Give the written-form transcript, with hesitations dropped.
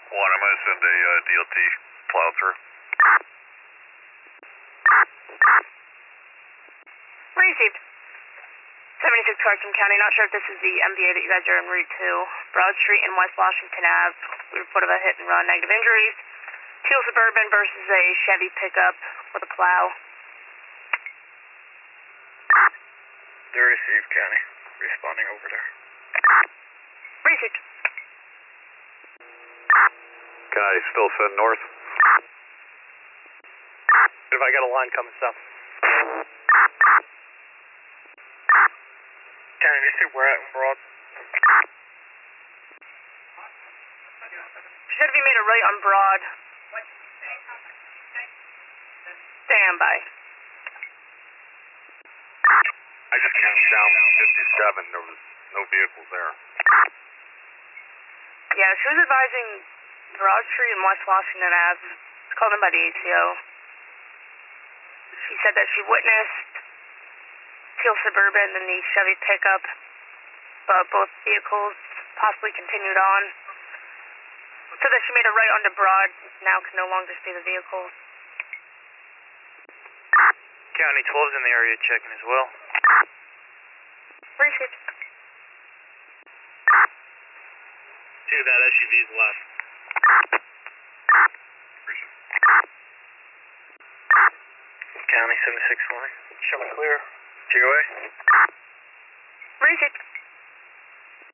One, I'm going to send a DLT plow through. Received. 76 Clarkson County. Not sure if this is the MVA that you guys are en route to. Broad Street in West Washington Ave. Report of a hit and run. Negative injuries. Teal Suburban versus a Chevy pickup with a plow. They're received, County. Responding over there. Received. Can I still send north? If I got a line coming south. County, you see where at in Broad? Should be made a right on Broad. Stand by. I just came down 57. There was no vehicles there. Yeah, she was advising Broad Street in West Washington Ave. It's called in by the ACO. She said that she witnessed Teal Suburban and the Chevy pickup, but both vehicles possibly continued on. So that she made a right onto Broad, now can no longer see the vehicles. County 12's in the area checking as well. Received. See that SUV's left. County 76 line. Show me clear. TOA. Received.